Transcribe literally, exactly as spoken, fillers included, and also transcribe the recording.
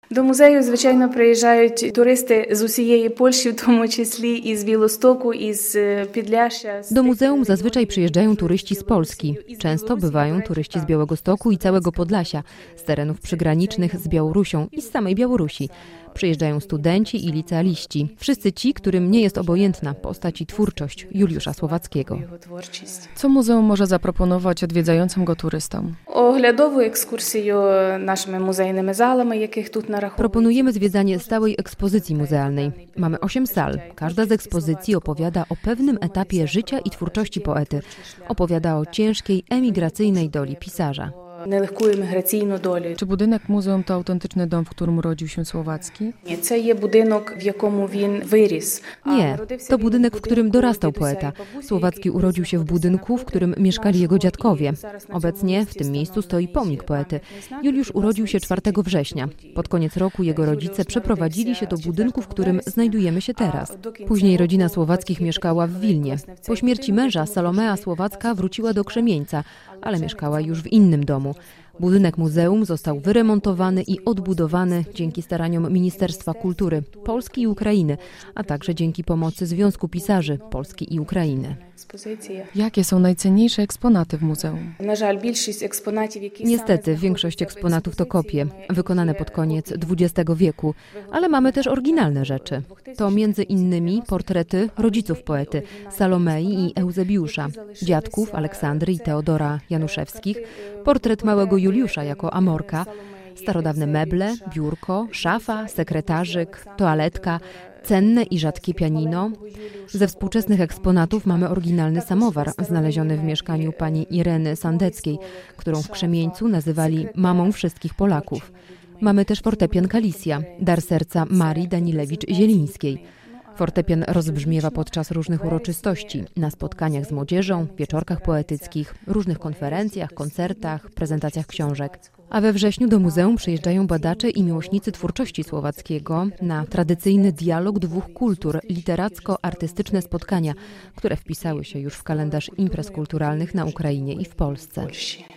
До музею, звичайно, приїжджають туристи з усієї Польщі, в тому числі і з Білостоку, і z Підляшя. Do muzeum zazwyczaj przyjeżdżają turyści z Polski. Często bywają turyści z Białegostoku i całego Podlasia, z terenów przygranicznych z Białorusią i z samej Białorusi. Przyjeżdżają studenci i licealiści. Wszyscy ci, którym nie jest obojętna postać i twórczość Juliusza Słowackiego. Co muzeum może zaproponować odwiedzającym go turystom? Оглядову екскурсію нашими музейними залами, яких тут нараховується. Proponujemy zwiedzanie stałej ekspozycji muzealnej. Mamy osiem sal. Każda z ekspozycji opowiada o pewnym etapie życia i twórczości poety. Opowiada o ciężkiej, emigracyjnej doli pisarza. Нелегку еміграційну долю. Czy budynek muzeum to autentyczny dom, w którym urodził się Słowacki? Ні, це є будинок, в якому він виріс. Nie, to budynek, w którym dorastał poeta. Słowacki urodził się w budynku, w którym mieszkali jego dziadkowie. Obecnie w tym miejscu stoi pomnik poety. Juliusz urodził się czwartego września. Pod koniec roku jego rodzice przeprowadzili się do budynku, w którym znajdujemy się teraz. Później rodzina Słowackich mieszkała w Wilnie. Po śmierci męża Salomea Słowacka wróciła do Krzemieńca, ale mieszkała już w innym domu. Budynek muzeum został wyremontowany i odbudowany dzięki staraniom Ministerstwa Kultury Polski i Ukrainy, a także dzięki pomocy Związku Pisarzy Polski i Ukrainy. Jakie są najcenniejsze eksponaty w muzeum? Niestety, większość eksponatów to kopie, wykonane pod koniec dwudziestego wieku, ale mamy też oryginalne rzeczy. To między innymi portrety rodziców poety, Salomei i Eusebiusza, dziadków Aleksandry i Teodora Januszewskich, portret małego Juliusza jako Amorka, starodawne meble, biurko, szafa, sekretarzyk, toaletka, cenne i rzadkie pianino. Ze współczesnych eksponatów mamy oryginalny samowar znaleziony w mieszkaniu pani Ireny Sandeckiej, którą w Krzemieńcu nazywali mamą wszystkich Polaków. Mamy też fortepian Kalisja, dar serca Marii Danilewicz-Zielińskiej. Fortepian rozbrzmiewa podczas różnych uroczystości, na spotkaniach z młodzieżą, wieczorkach poetyckich, różnych konferencjach, koncertach, prezentacjach książek. A we wrześniu do muzeum przyjeżdżają badacze i miłośnicy twórczości Słowackiego na tradycyjny dialog dwóch kultur, literacko-artystyczne spotkania, które wpisały się już w kalendarz imprez kulturalnych na Ukrainie i w Polsce.